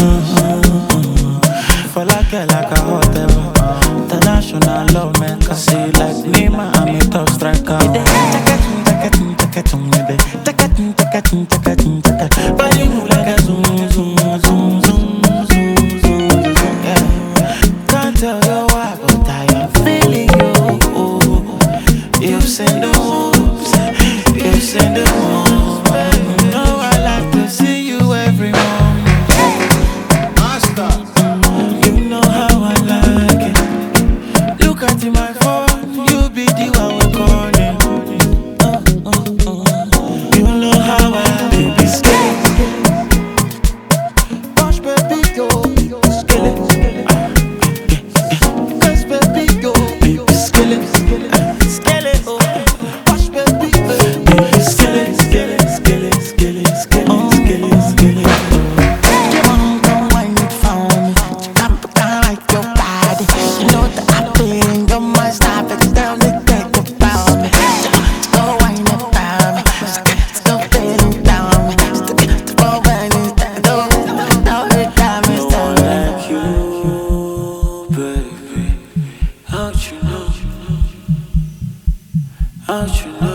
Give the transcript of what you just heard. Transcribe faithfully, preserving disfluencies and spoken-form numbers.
For like it like a hotel. International love maker. See like Nima, I'm a top striker. But you move like a zoom, zoom, zoom, zoom, zoom, zoom. Yeah. Can't tell you why, but I am feeling you. You've seen the moves, you've seen the moves. You know I like to see you every morning. Master. You know how I like it. Look at my phone, you be the one we calling. Uh, uh, uh. You know how I baby scared. Push baby go, skillet. Cause baby go, baby skillet, skillet. Push baby go, baby skillet, skillet, skillet, skillet, skillet, skillet, skillet. You wanna come wind it for me? You come put down like your body. You know that I feel in your mind. Stop it down, they think about me. Go wind it for me. Go feeling down me. Go wind it down. Don't hurt down me. No one like you, baby. How'd you know? How'd you know?